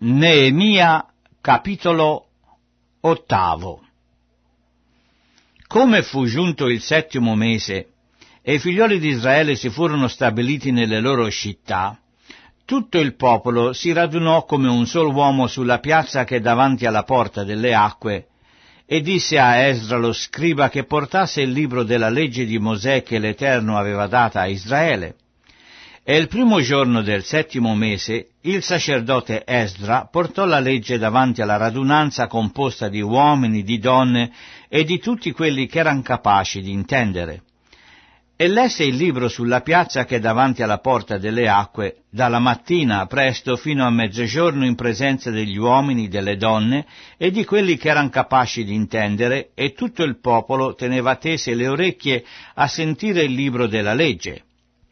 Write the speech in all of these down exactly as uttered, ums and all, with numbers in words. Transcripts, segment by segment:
Neemia, capitolo ottavo. Come fu giunto il settimo mese e i figlioli di Israele si furono stabiliti nelle loro città, tutto il popolo si radunò come un solo uomo sulla piazza che è davanti alla porta delle acque, e disse a Esdra lo scriba che portasse il libro della legge di Mosè che l'Eterno aveva data a Israele. E il primo giorno del settimo mese il sacerdote Esdra portò la legge davanti alla radunanza composta di uomini, di donne e di tutti quelli che erano capaci di intendere. E lesse il libro sulla piazza che è davanti alla porta delle acque, dalla mattina presto fino a mezzogiorno in presenza degli uomini, delle donne e di quelli che erano capaci di intendere, e tutto il popolo teneva tese le orecchie a sentire il libro della legge.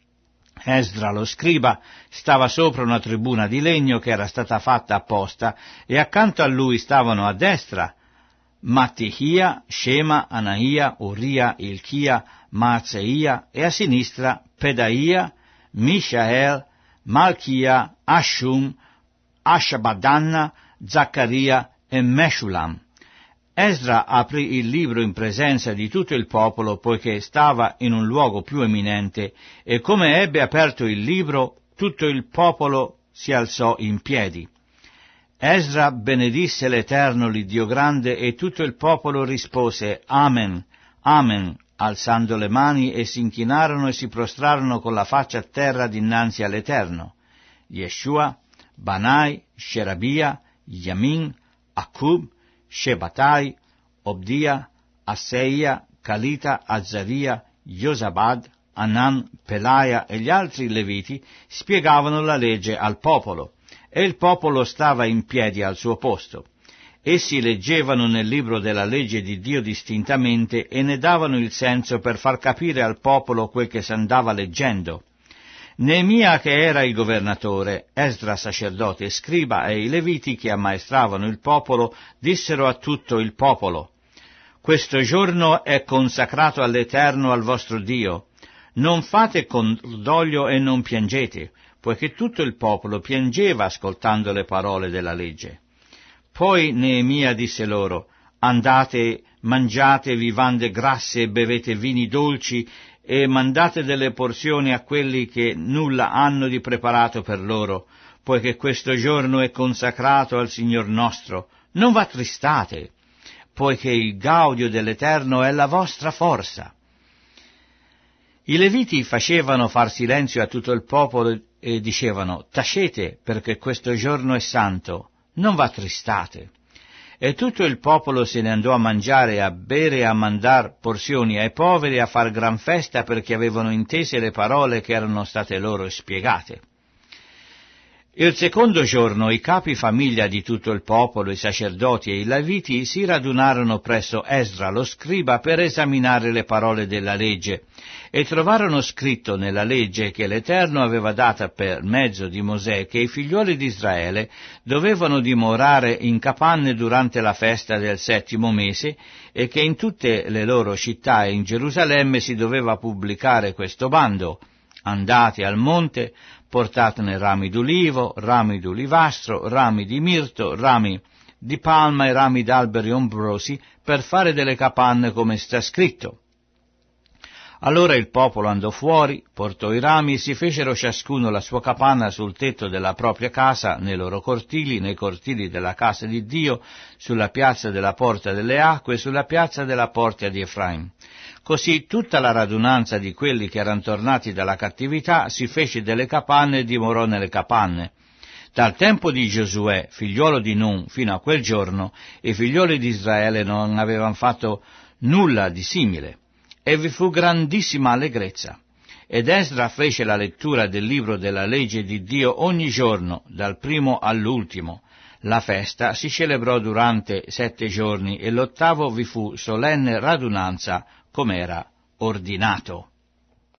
Esdra lo scriba stava sopra una tribuna di legno che era stata fatta apposta, e accanto a lui stavano a destra Mattihia, Shema, Anaia, Uria, Ilchia, Maaseia, e a sinistra Pedaia, Mishael, Malchia, Ashum, Ashabadanna, Zaccaria e Meshulam. Esdra aprì il libro in presenza di tutto il popolo, poiché stava in un luogo più eminente, e come ebbe aperto il libro, tutto il popolo si alzò in piedi. Esdra benedisse l'Eterno, l'Iddio grande, e tutto il popolo rispose Amen, Amen, alzando le mani, e si inchinarono e si prostrarono con la faccia a terra dinanzi all'Eterno. Yeshua, Banai, Sherabia, Yamin, Akub, Shebatai, Obdia, Asseia, Calita, Azzaria, Josabad, Anan, Pelaia e gli altri leviti spiegavano la legge al popolo, e il popolo stava in piedi al suo posto. Essi leggevano nel libro della legge di Dio distintamente e ne davano il senso per far capire al popolo quel che s'andava leggendo. Neemia, che era il governatore, Esdra sacerdote e scriba e i leviti che ammaestravano il popolo, dissero a tutto il popolo: questo giorno è consacrato all'Eterno, al vostro Dio. Non fate cordoglio e non piangete, poiché tutto il popolo piangeva ascoltando le parole della legge. Poi Neemia disse loro: andate, mangiate vivande grasse e bevete vini dolci, e mandate delle porzioni a quelli che nulla hanno di preparato per loro, poiché questo giorno è consacrato al Signor nostro. Non v'attristate, poiché il gaudio dell'Eterno è la vostra forza. I leviti facevano far silenzio a tutto il popolo e dicevano: tacete, perché questo giorno è santo, non v'attristate. E tutto il popolo se ne andò a mangiare, a bere e a mandar porzioni ai poveri, a far gran festa, perché avevano intese le parole che erano state loro spiegate. Il secondo giorno i capi famiglia di tutto il popolo, i sacerdoti e i leviti si radunarono presso Esdra lo scriba per esaminare le parole della legge, e trovarono scritto nella legge che l'Eterno aveva data per mezzo di Mosè che i figlioli di Israele dovevano dimorare in capanne durante la festa del settimo mese, e che in tutte le loro città e in Gerusalemme si doveva pubblicare questo bando: andate al monte, portatene rami d'ulivo, rami d'olivastro, rami di mirto, rami di palma e rami d'alberi ombrosi, per fare delle capanne come sta scritto. Allora il popolo andò fuori, portò i rami e si fecero ciascuno la sua capanna sul tetto della propria casa, nei loro cortili, nei cortili della casa di Dio, sulla piazza della porta delle acque e sulla piazza della porta di Efraim. Così tutta la radunanza di quelli che erano tornati dalla cattività si fece delle capanne e dimorò nelle capanne. Dal tempo di Giosuè, figliuolo di Nun, fino a quel giorno, i figlioli di Israele non avevano fatto nulla di simile, e vi fu grandissima allegrezza. Ed Esdra fece la lettura del libro della legge di Dio ogni giorno, dal primo all'ultimo. La festa si celebrò durante sette giorni, e l'ottavo vi fu solenne radunanza, come era ordinato.